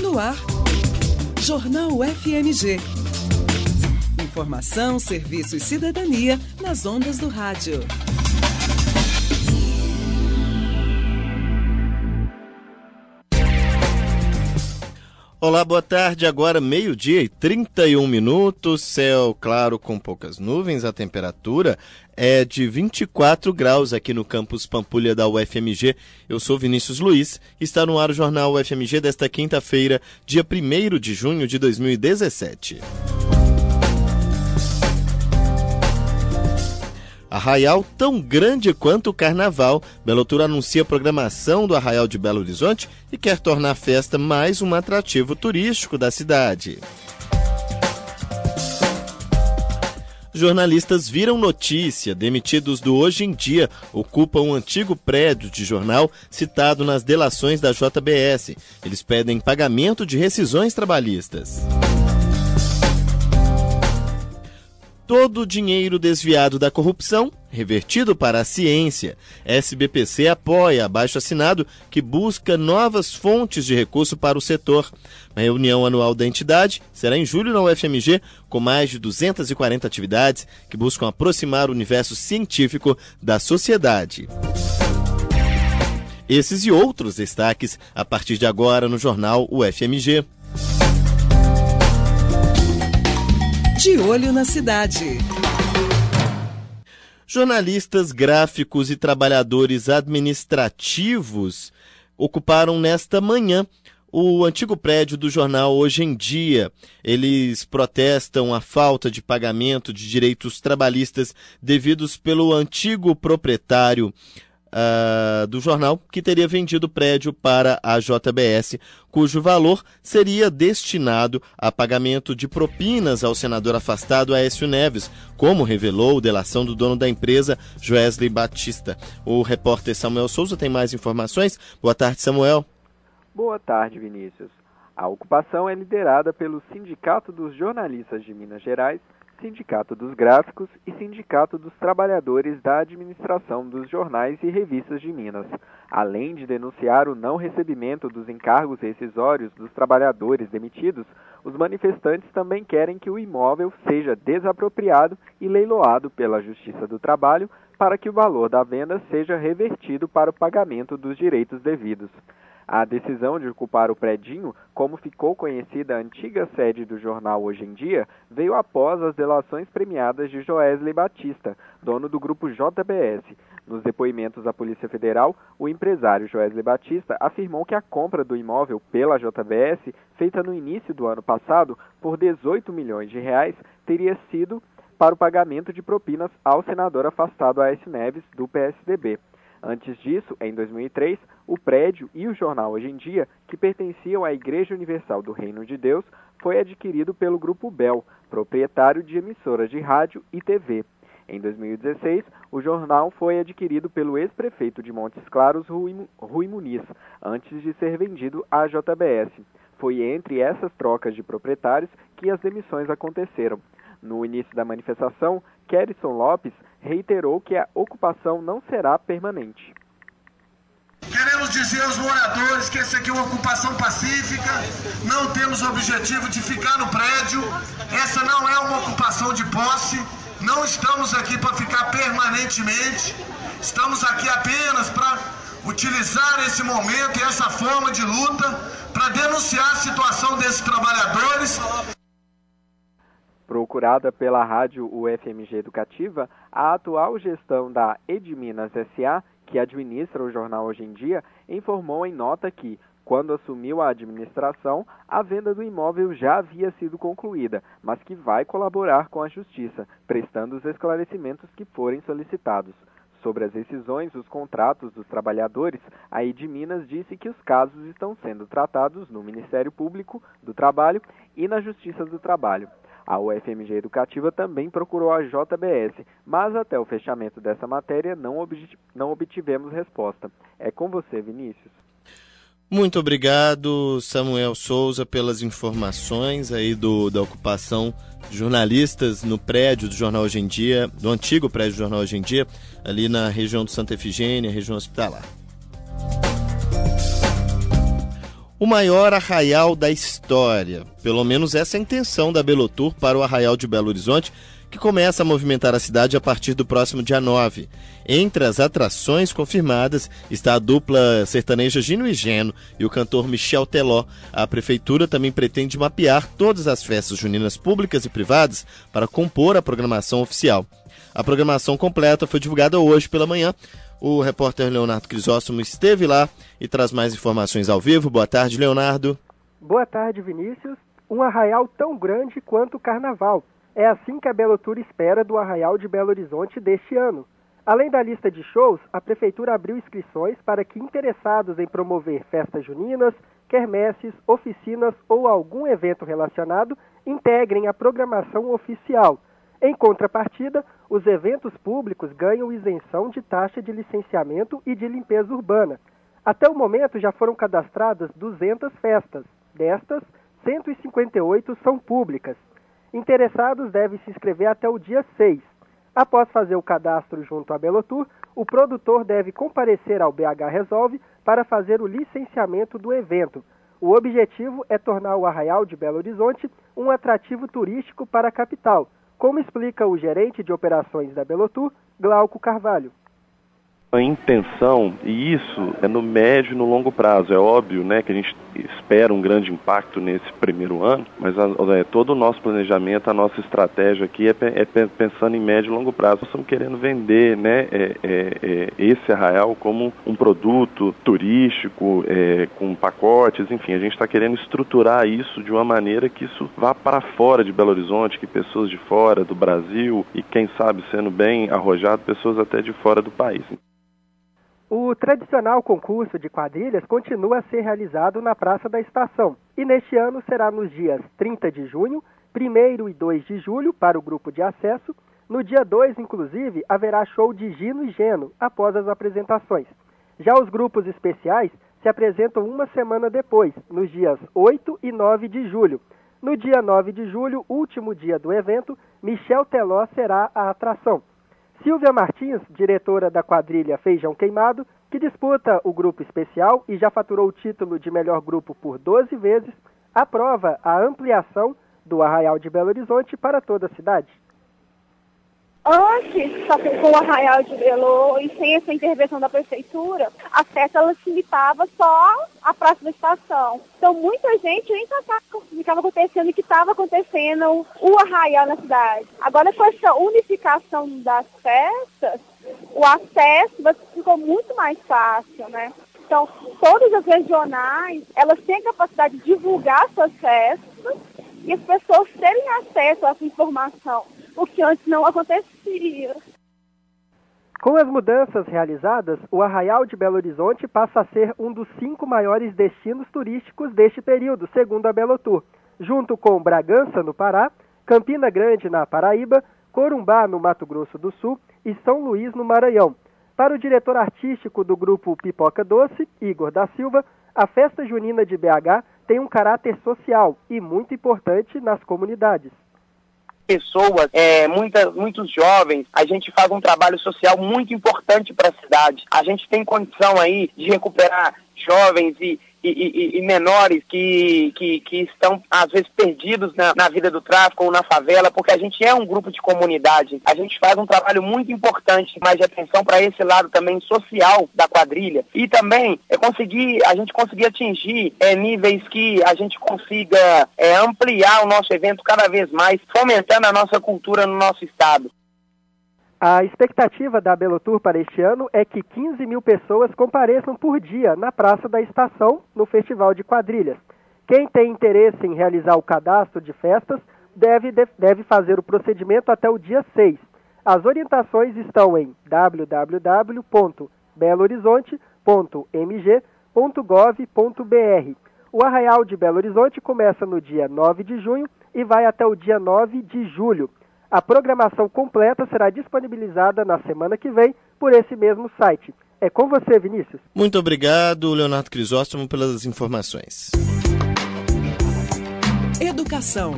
No ar, Jornal FMG. Informação, serviço e cidadania nas ondas do rádio. Olá, boa tarde. Agora 12:31, céu claro com poucas nuvens. A temperatura é de 24 graus aqui no campus Pampulha da UFMG. Eu sou Vinícius Luiz e está no ar o Jornal UFMG desta quinta-feira, dia 1º de junho de 2017. Arraial tão grande quanto o Carnaval. Belotur anuncia a programação do Arraial de Belo Horizonte e quer tornar a festa mais um atrativo turístico da cidade. Jornalistas viram notícia. Demitidos do Hoje em Dia ocupam um antigo prédio de jornal citado nas delações da JBS. Eles pedem pagamento de rescisões trabalhistas. Todo o dinheiro desviado da corrupção, revertido para a ciência. SBPC apoia abaixo-assinado que busca novas fontes de recurso para o setor. A reunião anual da entidade será em julho na UFMG, com mais de 240 atividades que buscam aproximar o universo científico da sociedade. Esses e outros destaques a partir de agora no Jornal UFMG. De olho na cidade. Jornalistas, gráficos e trabalhadores administrativos ocuparam nesta manhã o antigo prédio do jornal Hoje em Dia. Eles protestam a falta de pagamento de direitos trabalhistas devidos pelo antigo proprietário do jornal, que teria vendido o prédio para a JBS, cujo valor seria destinado a pagamento de propinas ao senador afastado Aécio Neves, como revelou delação do dono da empresa, Joesley Batista. O repórter Samuel Souza tem mais informações. Boa tarde, Samuel. Boa tarde, Vinícius. A ocupação é liderada pelo Sindicato dos Jornalistas de Minas Gerais, Sindicato dos Gráficos e Sindicato dos Trabalhadores da Administração dos Jornais e Revistas de Minas, além de denunciar o não recebimento dos encargos rescisórios dos trabalhadores demitidos. Os manifestantes também querem que o imóvel seja desapropriado e leiloado pela Justiça do Trabalho para que o valor da venda seja revertido para o pagamento dos direitos devidos. A decisão de ocupar o predinho, como ficou conhecida a antiga sede do jornal Hoje em Dia, veio após as delações premiadas de Joesley Batista, dono do grupo JBS. Nos depoimentos à Polícia Federal, o empresário Joesley Batista afirmou que a compra do imóvel pela JBS, feita no início do ano passado por 18 milhões de reais, teria sido para o pagamento de propinas ao senador afastado Aécio Neves, do PSDB. Antes disso, em 2003, o prédio e o jornal Hoje em Dia, que pertenciam à Igreja Universal do Reino de Deus, foi adquirido pelo Grupo Bell, proprietário de emissoras de rádio e TV. Em 2016, o jornal foi adquirido pelo ex-prefeito de Montes Claros, Rui Muniz, antes de ser vendido à JBS. Foi entre essas trocas de proprietários que as demissões aconteceram. No início da manifestação, Kerrison Lopes reiterou que a ocupação não será permanente. Queremos dizer aos moradores que essa aqui é uma ocupação pacífica, não temos o objetivo de ficar no prédio, essa não é uma ocupação de posse, não estamos aqui para ficar permanentemente, estamos aqui apenas para utilizar esse momento e essa forma de luta para denunciar a situação desses trabalhadores. Procurada pela rádio UFMG Educativa, a atual gestão da Edminas S.A., que administra o jornal Hoje em Dia, informou em nota que, quando assumiu a administração, a venda do imóvel já havia sido concluída, mas que vai colaborar com a Justiça, prestando os esclarecimentos que forem solicitados. Sobre as rescisões dos contratos dos trabalhadores, a Edminas disse que os casos estão sendo tratados no Ministério Público do Trabalho e na Justiça do Trabalho. A UFMG Educativa também procurou a JBS, mas até o fechamento dessa matéria não obtivemos resposta. É com você, Vinícius. Muito obrigado, Samuel Souza, pelas informações aí da ocupação de jornalistas no prédio do Jornal Hoje em Dia, do antigo prédio do Jornal Hoje em Dia, ali na região do Santa Efigênia, região hospitalar. o maior arraial da história. Pelo menos essa é a intenção da Belotour para o Arraial de Belo Horizonte, que começa a movimentar a cidade a partir do próximo dia 9. Entre as atrações confirmadas está a dupla sertaneja Gino e Geno e o cantor Michel Teló. A prefeitura também pretende mapear todas as festas juninas públicas e privadas para compor a programação oficial. A programação completa foi divulgada hoje pela manhã. O repórter Leonardo Crisóstomo esteve lá e traz mais informações ao vivo. Boa tarde, Leonardo. Boa tarde, Vinícius. Um arraial tão grande quanto o carnaval. É assim que a Belotour espera do Arraial de Belo Horizonte deste ano. Além da lista de shows, a Prefeitura abriu inscrições para que interessados em promover festas juninas, quermesses, oficinas ou algum evento relacionado integrem a programação oficial. Em contrapartida, os eventos públicos ganham isenção de taxa de licenciamento e de limpeza urbana. Até o momento já foram cadastradas 200 festas. Destas, 158 são públicas. Interessados devem se inscrever até o dia 6. Após fazer o cadastro junto à Belotour, o produtor deve comparecer ao BH Resolve para fazer o licenciamento do evento. O objetivo é tornar o Arraial de Belo Horizonte um atrativo turístico para a capital, como explica o gerente de operações da Belotour, Glauco Carvalho. A intenção, e isso é no médio e no longo prazo, é óbvio, né, que a gente espera um grande impacto nesse primeiro ano, mas todo o nosso planejamento, a nossa estratégia aqui é pensando em médio e longo prazo. Nós estamos querendo vender, né, esse arraial como um produto turístico, com pacotes, enfim, a gente está querendo estruturar isso de uma maneira que isso vá para fora de Belo Horizonte, que pessoas de fora do Brasil e, quem sabe, sendo bem arrojado, pessoas até de fora do país. O tradicional concurso de quadrilhas continua a ser realizado na Praça da Estação e neste ano será nos dias 30 de junho, 1º e 2 de julho para o grupo de acesso. No dia 2, inclusive, haverá show de Gino e Geno após as apresentações. Já os grupos especiais se apresentam uma semana depois, nos dias 8 e 9 de julho. No dia 9 de julho, último dia do evento, Michel Teló será a atração. Silvia Martins, diretora da quadrilha Feijão Queimado, que disputa o grupo especial e já faturou o título de melhor grupo por 12 vezes, aprova a ampliação do Arraial de Belo Horizonte para toda a cidade. Antes, só que com o Arraial de Belo e sem essa intervenção da prefeitura, a festa ela se limitava só à Praça da Estação. Então muita gente nem sabia o que estava acontecendo e que estava acontecendo o arraial na cidade. Agora com essa unificação das festas, o acesso ficou muito mais fácil, né? Então todas as regionais, elas têm a capacidade de divulgar suas festas e as pessoas terem acesso a essa informação, o que antes não acontecia. Com as mudanças realizadas, o Arraial de Belo Horizonte passa a ser um dos 5 maiores destinos turísticos deste período, segundo a Belotour, junto com Bragança, no Pará, Campina Grande, na Paraíba, Corumbá, no Mato Grosso do Sul e São Luís, no Maranhão. Para o diretor artístico do grupo Pipoca Doce, Igor da Silva, a festa junina de BH tem um caráter social e muito importante nas comunidades. Pessoas, muitos jovens, a gente faz um trabalho social muito importante para a cidade. A gente tem condição aí de recuperar jovens e menores que estão, às vezes, perdidos na vida do tráfico ou na favela, porque a gente é um grupo de comunidade. A gente faz um trabalho muito importante, mais de atenção para esse lado também social da quadrilha. E também a gente conseguir atingir níveis que a gente consiga ampliar o nosso evento cada vez mais, fomentando a nossa cultura no nosso estado. A expectativa da Belotour para este ano é que 15 mil pessoas compareçam por dia na Praça da Estação, no Festival de Quadrilhas. Quem tem interesse em realizar o cadastro de festas deve fazer o procedimento até o dia 6. As orientações estão em www.belohorizonte.mg.gov.br. O Arraial de Belo Horizonte começa no dia 9 de junho e vai até o dia 9 de julho. A programação completa será disponibilizada na semana que vem por esse mesmo site. É com você, Vinícius. Muito obrigado, Leonardo Crisóstomo, pelas informações. Educação.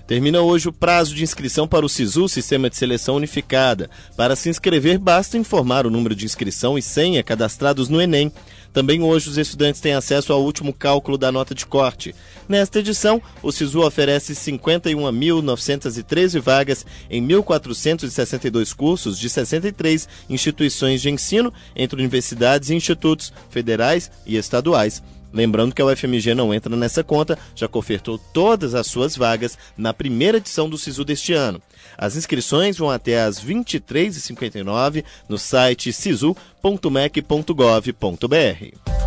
Termina hoje o prazo de inscrição para o SISU, Sistema de Seleção Unificada. Para se inscrever, basta informar o número de inscrição e senha cadastrados no Enem. Também hoje os estudantes têm acesso ao último cálculo da nota de corte. Nesta edição, o SISU oferece 51.913 vagas em 1.462 cursos de 63 instituições de ensino, entre universidades e institutos federais e estaduais. Lembrando que a UFMG não entra nessa conta, já que ofertou todas as suas vagas na primeira edição do SISU deste ano. As inscrições vão até às 23h59 no site sisu.mec.gov.br.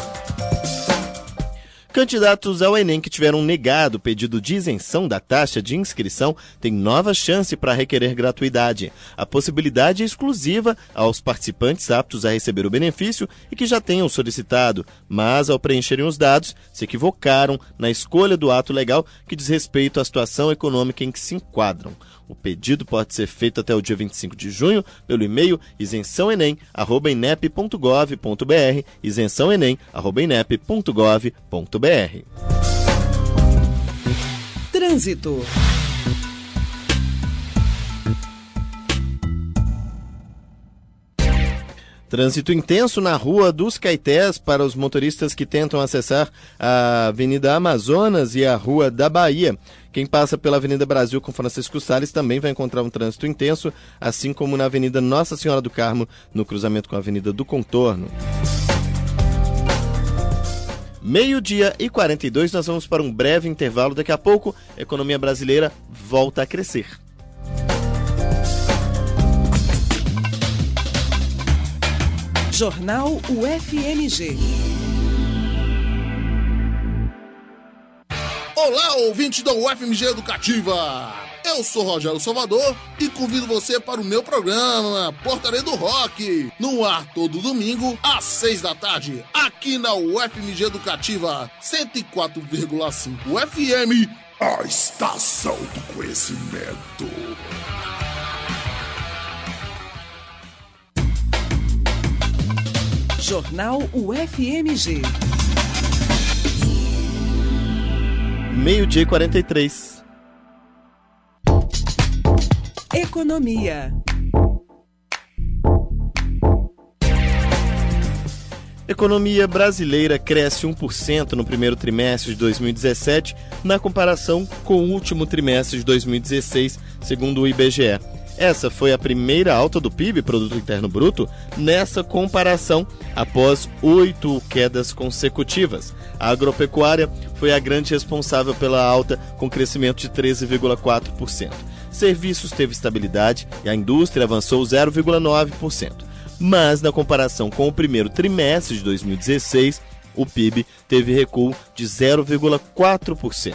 Candidatos ao Enem que tiveram negado o pedido de isenção da taxa de inscrição têm nova chance para requerer gratuidade. A possibilidade é exclusiva aos participantes aptos a receber o benefício e que já tenham solicitado, mas ao preencherem os dados, se equivocaram na escolha do ato legal que diz respeito à situação econômica em que se enquadram. O pedido pode ser feito até o dia 25 de junho pelo e-mail isençãoenem@inep.gov.br, isençãoenem@inep.gov.br. Trânsito. Trânsito intenso na Rua dos Caetés para os motoristas que tentam acessar a Avenida Amazonas e a Rua da Bahia. Quem passa pela Avenida Brasil com Francisco Salles também vai encontrar um trânsito intenso, assim como na Avenida Nossa Senhora do Carmo, no cruzamento com a Avenida do Contorno. 12h42, nós vamos para um breve intervalo. Daqui a pouco, a economia brasileira volta a crescer. Jornal UFMG. Olá, ouvinte da UFMG Educativa! Eu sou Rogério Salvador e convido você para o meu programa Portaria do Rock, no ar todo domingo às 6 da tarde, aqui na UFMG Educativa 104,5 FM, a estação do conhecimento. Jornal UFMG. 12h43. Economia. Economia brasileira cresce 1% no primeiro trimestre de 2017, na comparação com o último trimestre de 2016, segundo o IBGE. Essa foi a primeira alta do PIB, Produto Interno Bruto, nessa comparação, após 8 quedas consecutivas. A agropecuária foi a grande responsável pela alta, com crescimento de 13,4%. Serviços teve estabilidade e a indústria avançou 0,9%. Mas, na comparação com o primeiro trimestre de 2016, o PIB teve recuo de 0,4%.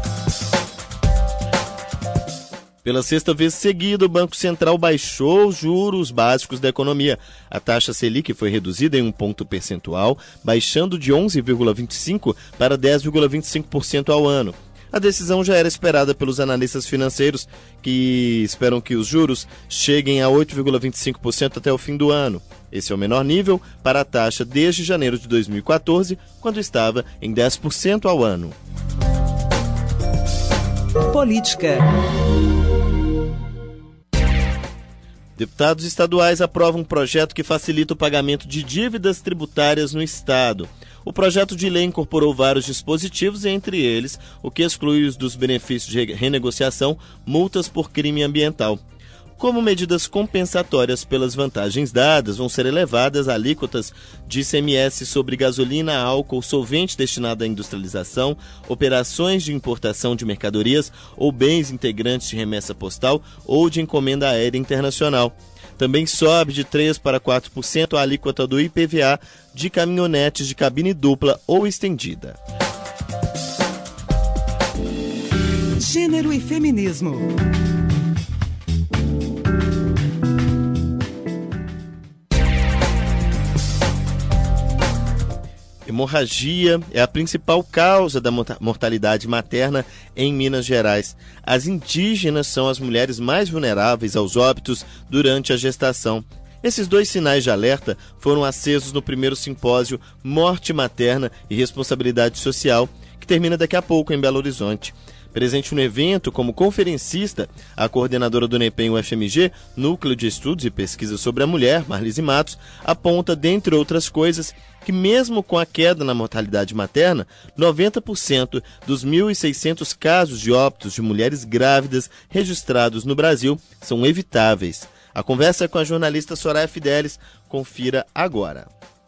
Pela sexta vez seguida, o Banco Central baixou os juros básicos da economia. A taxa Selic foi reduzida em 1 ponto percentual, baixando de 11,25% para 10,25% ao ano. A decisão já era esperada pelos analistas financeiros, que esperam que os juros cheguem a 8,25% até o fim do ano. Esse é o menor nível para a taxa desde janeiro de 2014, quando estava em 10% ao ano. Política. Deputados estaduais aprovam um projeto que facilita o pagamento de dívidas tributárias no Estado. O projeto de lei incorporou vários dispositivos, entre eles o que exclui dos benefícios de renegociação multas por crime ambiental. Como medidas compensatórias pelas vantagens dadas, vão ser elevadas alíquotas de ICMS sobre gasolina, álcool, solvente destinado à industrialização, operações de importação de mercadorias ou bens integrantes de remessa postal ou de encomenda aérea internacional. Também sobe de 3% para 4% a alíquota do IPVA de caminhonetes de cabine dupla ou estendida. Gênero e feminismo. Hemorragia é a principal causa da mortalidade materna em Minas Gerais. As indígenas são as mulheres mais vulneráveis aos óbitos durante a gestação. Esses dois sinais de alerta foram acesos no primeiro simpósio Morte Materna e Responsabilidade Social, que termina daqui a pouco em Belo Horizonte. Presente no evento, como conferencista, a coordenadora do NEPEM UFMG, Núcleo de Estudos e Pesquisa sobre a Mulher, Marlise Matos, aponta, dentre outras coisas, que mesmo com a queda na mortalidade materna, 90% dos 1.600 casos de óbitos de mulheres grávidas registrados no Brasil são evitáveis. A conversa é com a jornalista Soraya Fidelis. Confira agora.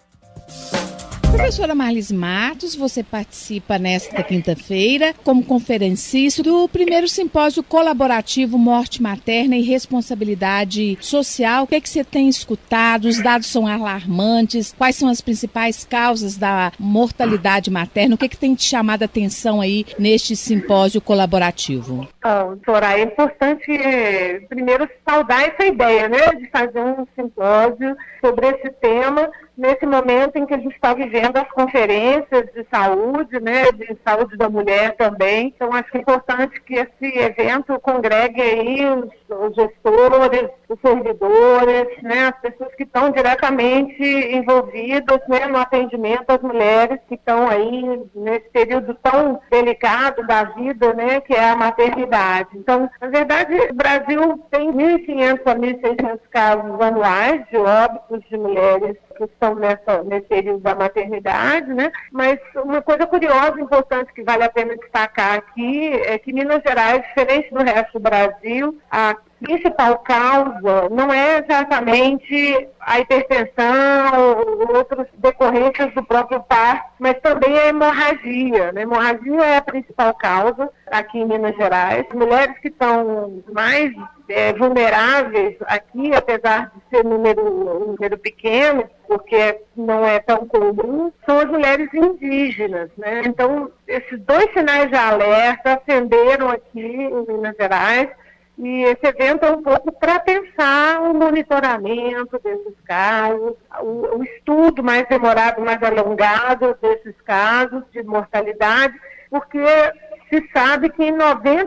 Professora Marlise Matos, você participa nesta quinta-feira como conferencista do primeiro simpósio colaborativo Morte Materna e Responsabilidade Social. O que é que você tem escutado? Os dados são alarmantes. Quais são as principais causas da mortalidade materna? O que é que tem te chamado a atenção aí neste simpósio colaborativo? Soraya, é importante primeiro saudar essa ideia, né, de fazer um simpósio sobre esse tema nesse momento em que a gente está vivendo as conferências de saúde, né, de saúde da mulher também. Então, acho que é importante que esse evento congregue aí os gestores, os servidores, né, as pessoas que estão diretamente envolvidas, né, no atendimento às mulheres que estão aí nesse período tão delicado da vida, né, que é a maternidade. Então, na verdade, o Brasil tem 1.500 a 1.600 casos anuais de óbitos de mulheres que estão nesse período da maternidade, né? Mas uma coisa curiosa, importante, que vale a pena destacar aqui, é que Minas Gerais, diferente do resto do Brasil, a principal causa não é exatamente a hipertensão ou outras decorrências do próprio parto, mas também a hemorragia. A hemorragia é a principal causa aqui em Minas Gerais. Mulheres que estão mais vulneráveis aqui, apesar de ser um número pequeno, porque não é tão comum, são as mulheres indígenas, né? Então, esses dois sinais de alerta acenderam aqui em Minas Gerais. E esse evento é um pouco para pensar o monitoramento desses casos, o estudo mais demorado, mais alongado desses casos de mortalidade, porque se sabe que em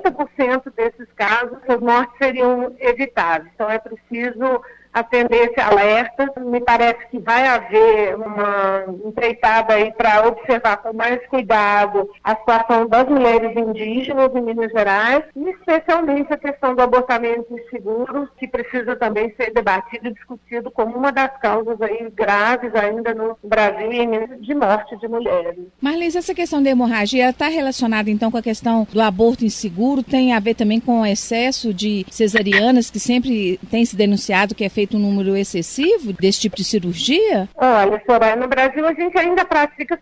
90% desses casos as mortes seriam evitáveis. Então é preciso atender esse alerta. Me parece que vai haver uma empreitada aí para observar com mais cuidado a situação das mulheres indígenas em Minas Gerais e especialmente a questão do abortamento inseguro, que precisa também ser debatido e discutido como uma das causas aí graves ainda no Brasil e em Minas de morte de mulheres. Marlise, essa questão da hemorragia está relacionada então com a questão do aborto inseguro? Tem a ver também com o excesso de cesarianas que sempre tem se denunciado que é feito um número excessivo desse tipo de cirurgia? Olha, Soraya, no Brasil a gente ainda pratica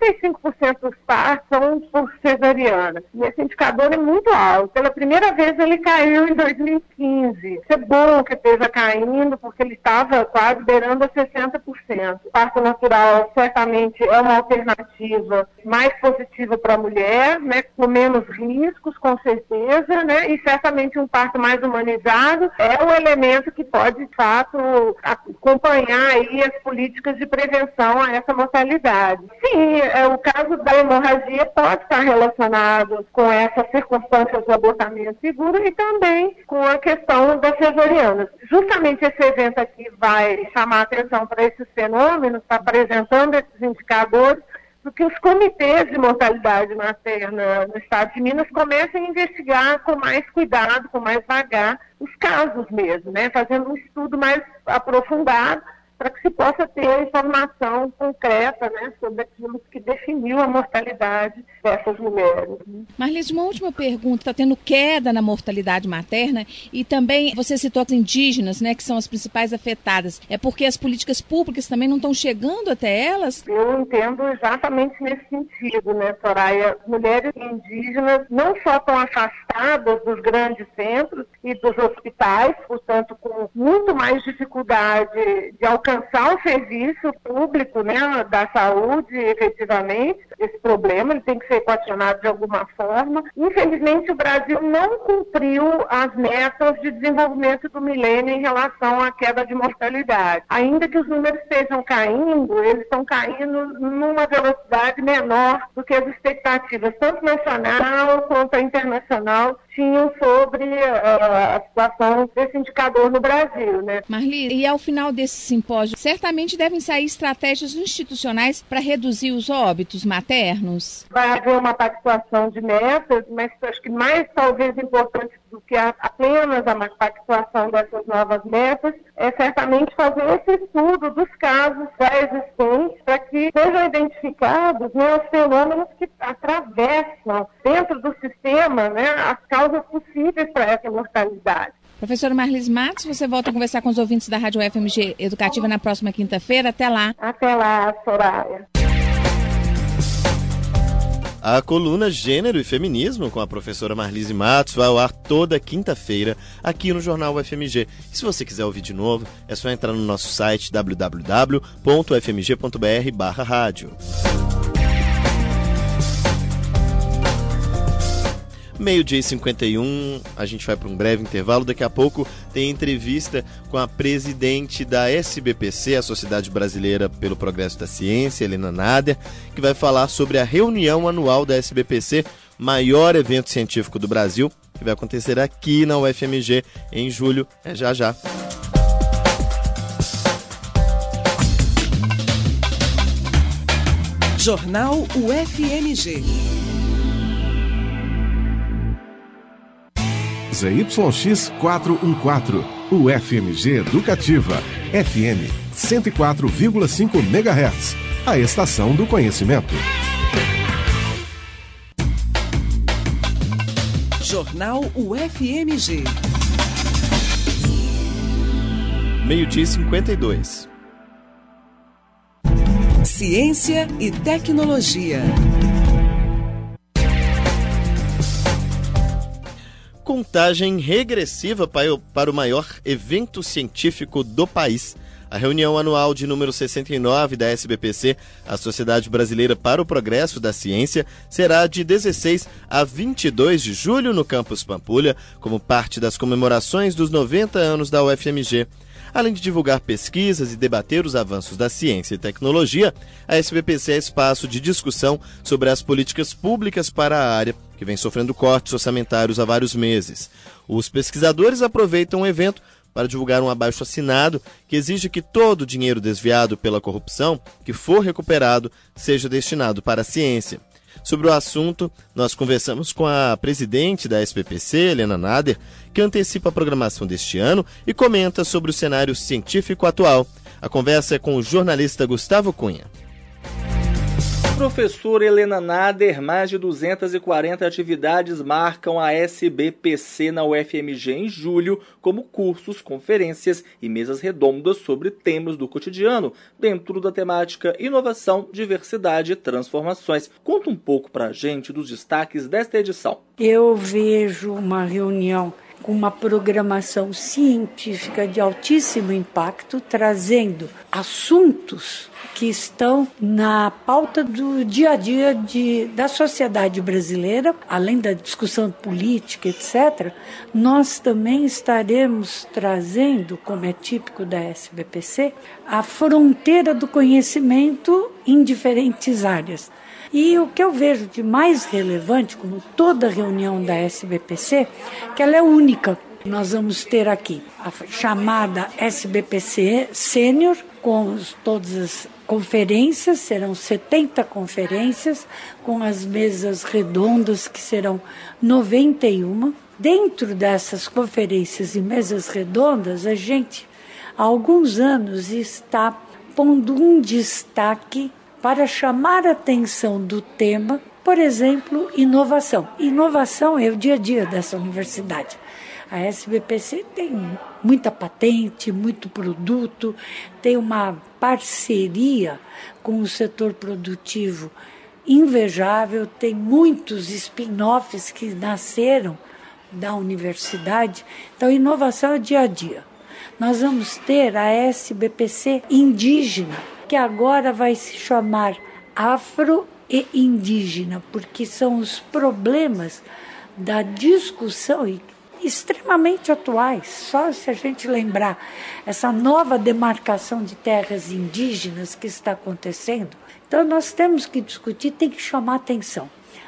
55% dos partos são por cesariana. E esse indicador é muito alto. Pela primeira vez ele caiu em 2015. Isso é bom que esteja caindo, porque ele estava quase beirando a 60%. O parto natural certamente é uma alternativa mais positiva para a mulher, né, com menos riscos, com certeza, né, e certamente um parto mais humanizado é um elemento que pode, de fato, acompanhar aí as políticas de prevenção a essa mortalidade. Sim, o caso da hemorragia pode estar relacionado com essas circunstâncias do abortamento seguro e também com a questão das cesarianas. Justamente esse evento aqui vai chamar a atenção para esses fenômenos, está apresentando esses indicadores, porque os comitês de mortalidade materna no estado de Minas começam a investigar com mais cuidado, com mais vagar, os casos mesmo, né? Fazendo um estudo mais aprofundado para que se possa ter informação concreta, né, sobre aquilo que definiu a mortalidade dessas mulheres. Marlise, uma última pergunta. Está tendo queda na mortalidade materna e também você citou as indígenas, né, que são as principais afetadas. É porque as políticas públicas também não estão chegando até elas? Eu entendo exatamente nesse sentido, né, Soraya? Mulheres indígenas não só estão afastadas dos grandes centros e dos hospitais, portanto, com muito mais dificuldade de alcançar o serviço público, né, da saúde, efetivamente. Esse problema ele tem que ser equacionado de alguma forma. Infelizmente, o Brasil não cumpriu as metas de desenvolvimento do milênio em relação à queda de mortalidade. Ainda que os números estejam caindo, eles estão caindo numa velocidade menor do que as expectativas, tanto nacional quanto internacional, tinham sobre a situação desse indicador no Brasil, né? Marli, e ao final desse simpósio, certamente devem sair estratégias institucionais para reduzir os óbitos maternos? Vai haver uma pactuação de metas, mas acho que mais talvez importante do que apenas a pactuação dessas novas metas é certamente fazer esse estudo dos casos já existentes para que sejam identificados, né, os fenômenos que atravessam dentro do sistema, né, as causas possíveis para essa mortalidade. Professora Marlis Matos, você volta a conversar com os ouvintes da Rádio UFMG Educativa na próxima quinta-feira. Até lá. Até lá, Soraya. A coluna Gênero e Feminismo com a professora Marlise Matos vai ao ar toda quinta-feira aqui no Jornal UFMG. E se você quiser ouvir de novo, é só entrar no nosso site www.ufmg.br/rádio. Meio-dia e 51, a gente vai para um breve intervalo. Daqui a pouco tem entrevista com a presidente da SBPC, a Sociedade Brasileira pelo Progresso da Ciência, Helena Nader, que vai falar sobre a reunião anual da SBPC, maior evento científico do Brasil, que vai acontecer aqui na UFMG em julho. É já já. Jornal UFMG. ZYX 414, UFMG Educativa, FM 104,5 MHz, a estação do conhecimento. Jornal UFMG. Meio-dia e 52. Ciência e tecnologia. Contagem regressiva para o maior evento científico do país. A reunião anual de número 69 da SBPC, a Sociedade Brasileira para o Progresso da Ciência, será de 16 a 22 de julho no Campus Pampulha, como parte das comemorações dos 90 anos da UFMG. Além de divulgar pesquisas e debater os avanços da ciência e tecnologia, a SBPC é espaço de discussão sobre as políticas públicas para a área, que vem sofrendo cortes orçamentários há vários meses. Os pesquisadores aproveitam o evento para divulgar um abaixo-assinado que exige que todo o dinheiro desviado pela corrupção que for recuperado seja destinado para a ciência. Sobre o assunto, nós conversamos com a presidente da SBPC, Helena Nader, que antecipa a programação deste ano e comenta sobre o cenário científico atual. A conversa é com o jornalista Gustavo Cunha. Professora Helena Nader, mais de 240 atividades marcam a SBPC na UFMG em julho, como cursos, conferências e mesas redondas sobre temas do cotidiano, dentro da temática Inovação, Diversidade e Transformações. Conta um pouco pra gente dos destaques desta edição. Eu vejo uma reunião com uma programação científica de altíssimo impacto, trazendo assuntos que estão na pauta do dia a dia da sociedade brasileira, além da discussão política, etc. Nós também estaremos trazendo, como é típico da SBPC, a fronteira do conhecimento em diferentes áreas. E o que eu vejo de mais relevante, como toda reunião da SBPC, que ela é única. Nós vamos ter aqui a chamada SBPC Sênior, com todas as conferências, serão 70 conferências, com as mesas redondas, que serão 91. Dentro dessas conferências e mesas redondas, a gente, há alguns anos, está pondo um destaque para chamar a atenção do tema, por exemplo, inovação. Inovação é o dia a dia dessa universidade. A SBPC tem muita patente, muito produto, tem uma parceria com o setor produtivo invejável, tem muitos spin-offs que nasceram da universidade. Então, inovação é dia a dia. Nós vamos ter a SBPC indígena, que agora vai se chamar Afro e Indígena, porque são os problemas da discussão e extremamente atuais. Só se a gente lembrar essa nova demarcação de terras indígenas que está acontecendo. Então nós temos que discutir, tem que chamar atenção.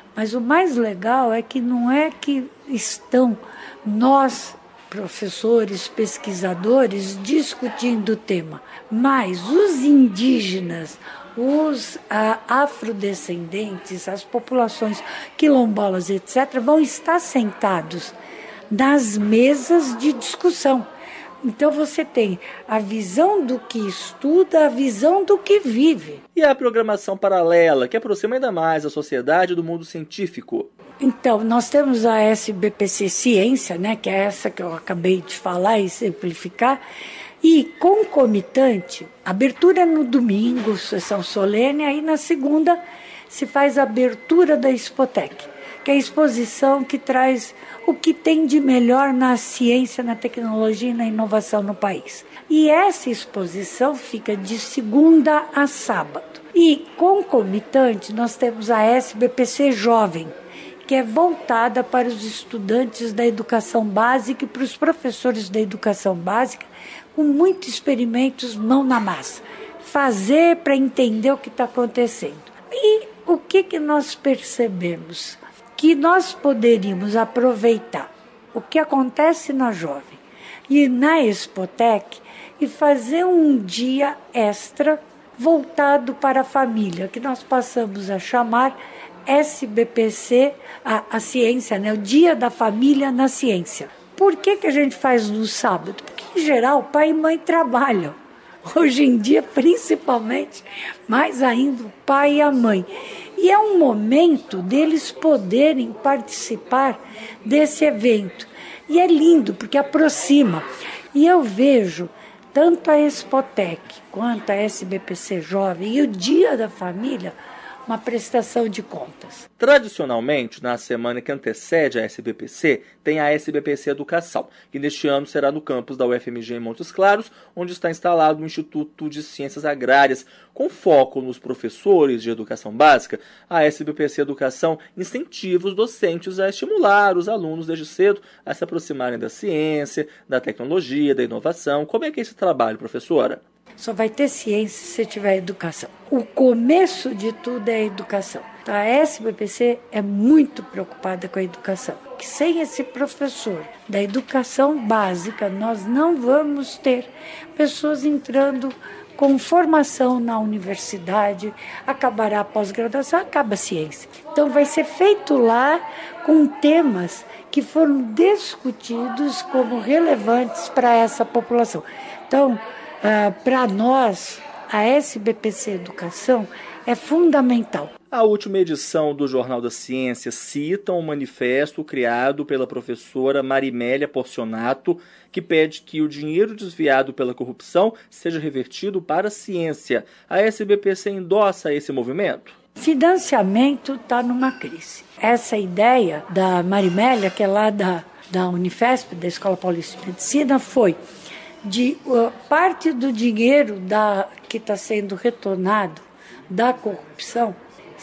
Mas o mais legal é que não é que estão nós, professores, pesquisadores, discutindo o tema, mas os indígenas, os afrodescendentes, as populações quilombolas, etc., vão estar sentados nas mesas de discussão. Então você tem a visão do que estuda, a visão do que vive. E a programação paralela, que aproxima ainda mais a sociedade do mundo científico? Então, nós temos a SBPC Ciência, né, que é essa que eu acabei de falar e simplificar, e concomitante, abertura no domingo, sessão solene, aí na segunda se faz a abertura da Expotec, que é a exposição que traz o que tem de melhor na ciência, na tecnologia e na inovação no país. E essa exposição fica de segunda a sábado. E concomitante, nós temos a SBPC Jovem, que é voltada para os estudantes da educação básica e para os professores da educação básica, com muitos experimentos mão na massa. Fazer para entender o que está acontecendo. E o que nós percebemos? Que nós poderíamos aproveitar o que acontece na Jovem e na Expotec e fazer um dia extra voltado para a família, que nós passamos a chamar SBPC, a ciência, né? O Dia da Família na Ciência. Por que a gente faz no sábado? Porque, em geral, pai e mãe trabalham. Hoje em dia, principalmente, mais ainda o pai e a mãe. E é um momento deles poderem participar desse evento. E é lindo, porque aproxima. E eu vejo tanto a Expotec quanto a SBPC Jovem e o Dia da Família uma prestação de contas. Tradicionalmente, na semana que antecede a SBPC, tem a SBPC Educação, que neste ano será no campus da UFMG em Montes Claros, onde está instalado o Instituto de Ciências Agrárias. Com foco nos professores de educação básica, a SBPC Educação incentiva os docentes a estimular os alunos desde cedo a se aproximarem da ciência, da tecnologia, da inovação. Como é que é esse trabalho, professora? Só vai ter ciência se tiver educação. O começo de tudo é a educação. A SBPC é muito preocupada com a educação. Que sem esse professor da educação básica, nós não vamos ter pessoas entrando com formação na universidade, acabará a pós-graduação, acaba a ciência. Então vai ser feito lá com temas que foram discutidos como relevantes para essa população. Então, para nós, a SBPC Educação é fundamental. A última edição do Jornal da Ciência cita um manifesto criado pela professora Marimélia Porcionato, que pede que o dinheiro desviado pela corrupção seja revertido para a ciência. A SBPC endossa esse movimento? Financiamento está numa crise. Essa ideia da Marimélia, que é lá da Unifesp, da Escola Paulista de Medicina, foi de parte do dinheiro que está sendo retornado da corrupção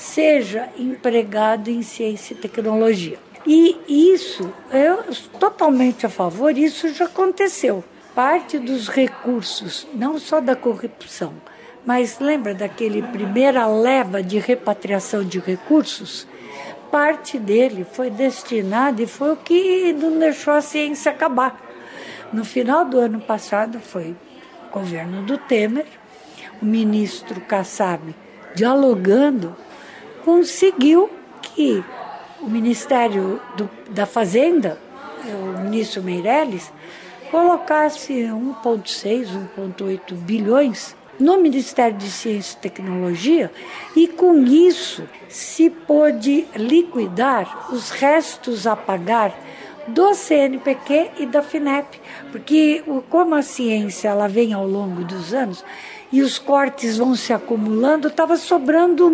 seja empregado em ciência e tecnologia. E isso, eu sou totalmente a favor, isso já aconteceu. Parte dos recursos, não só da corrupção, mas lembra daquele primeira leva de repatriação de recursos? Parte dele foi destinado e foi o que não deixou a ciência acabar. No final do ano passado, foi o governo do Temer, o ministro Kassab, dialogando, conseguiu que o Ministério da Fazenda, o ministro Meirelles, colocasse 1,6, 1,8 bilhões no Ministério de Ciência e Tecnologia e, com isso, se pôde liquidar os restos a pagar do CNPq e da FINEP, porque como a ciência ela vem ao longo dos anos e os cortes vão se acumulando, estava sobrando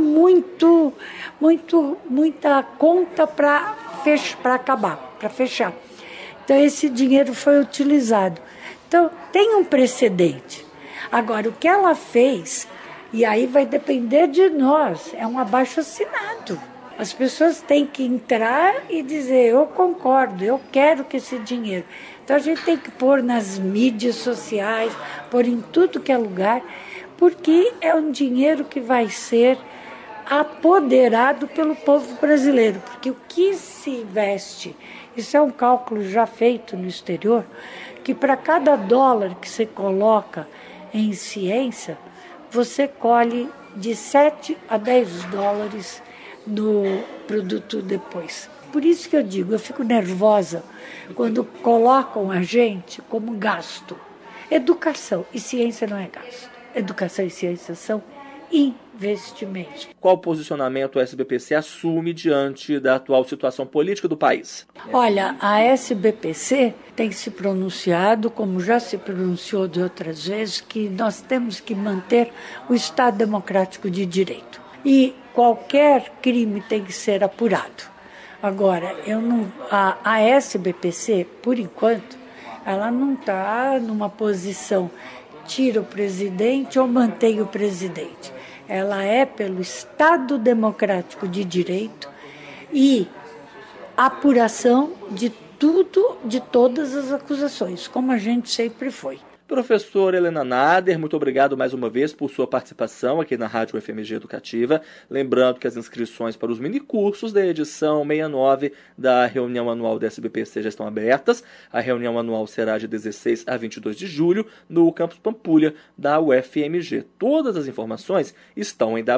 muita conta para acabar, para fechar. Então esse dinheiro foi utilizado. Então tem um precedente. Agora, o que ela fez, e aí vai depender de nós, é um abaixo-assinado. As pessoas têm que entrar e dizer, eu concordo, eu quero que esse dinheiro. Então a gente tem que pôr nas mídias sociais, pôr em tudo que é lugar, porque é um dinheiro que vai ser apoderado pelo povo brasileiro, porque o que se investe, isso é um cálculo já feito no exterior, que para cada dólar que você coloca em ciência, você colhe de 7 a 10 dólares no produto depois. Por isso que eu digo, eu fico nervosa quando colocam a gente como gasto. Educação e ciência não é gasto. Educação e ciência são investimentos. Qual posicionamento o SBPC assume diante da atual situação política do país? Olha, a SBPC tem se pronunciado, como já se pronunciou de outras vezes, que nós temos que manter o Estado democrático de direito. E qualquer crime tem que ser apurado. Agora, a SBPC, por enquanto, ela não está numa posição tira o presidente ou mantém o presidente. Ela é pelo Estado democrático de direito e apuração de tudo, de todas as acusações, como a gente sempre foi. Professora Helena Nader, muito obrigado mais uma vez por sua participação aqui na Rádio UFMG Educativa. Lembrando que as inscrições para os minicursos da edição 69 da reunião anual da SBPC já estão abertas. A reunião anual será de 16 a 22 de julho no Campus Pampulha da UFMG. Todas as informações estão em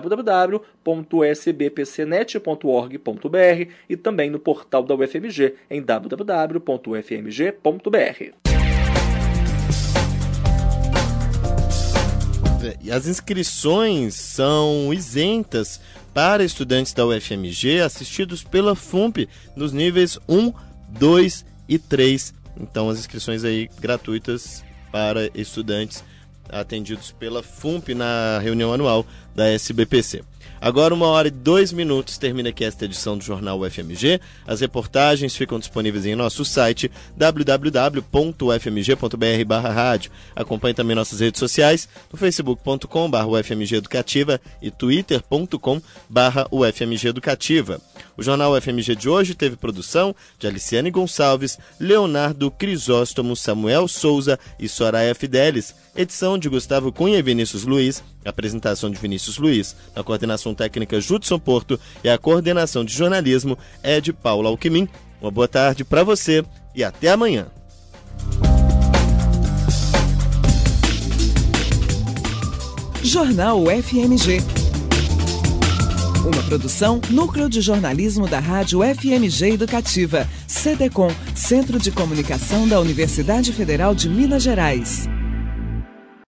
www.sbpcnet.org.br e também no portal da UFMG em www.ufmg.br. E as inscrições são isentas para estudantes da UFMG assistidos pela FUMP nos níveis 1, 2 e 3. Então, as inscrições aí gratuitas para estudantes atendidos pela FUMP na reunião anual da SBPC. Agora, 1h02, termina aqui esta edição do Jornal UFMG. As reportagens ficam disponíveis em nosso site www.ufmg.br/rádio. Acompanhe também nossas redes sociais no facebook.com/UFMG Educativa e twitter.com/UFMG Educativa. O Jornal UFMG de hoje teve produção de Aliciane Gonçalves, Leonardo Crisóstomo, Samuel Souza e Soraya Fidelis. Edição de Gustavo Cunha e Vinícius Luiz. Apresentação de Vinícius Luiz. Na coordenação técnica Judson Porto e a coordenação de jornalismo é de Paula Alquimim. Uma boa tarde para você e até amanhã. Jornal UFMG. Uma produção Núcleo de Jornalismo da Rádio UFMG Educativa. CDCom, Centro de Comunicação da Universidade Federal de Minas Gerais.